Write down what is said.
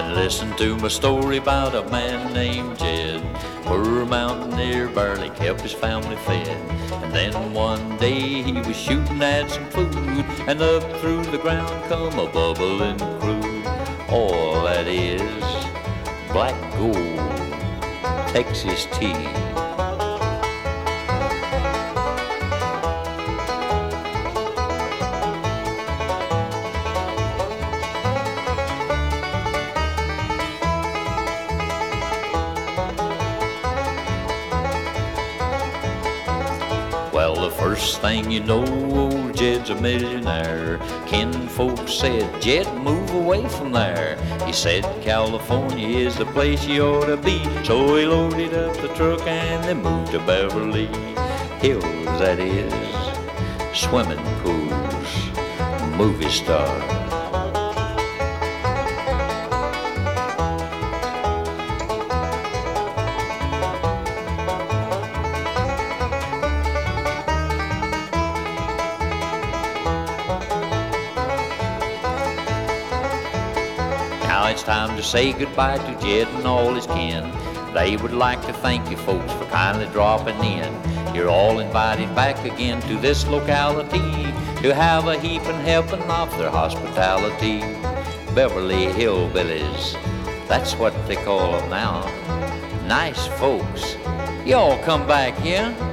Listen to my story about a man named Jed. Poor mountaineer barely kept his family fed. And then one day he was shooting at some food, and up through the ground come a bubbling crude. All that is black gold, Texas tea. Well, the first thing you know, old Jed's a millionaire. Kinfolk said, Jed, move away from there. He said, California is the place you ought to be. So he loaded up the truck and they moved to Beverly Hills, that is, swimming pools, movie stars. Now it's time to say goodbye to Jed and all his kin. They would like to thank you folks for kindly dropping in. You're all invited back again to this locality to have a heaping helping of their hospitality. Beverly Hillbillies, that's what they call them now. Nice folks. Y'all come back, yeah?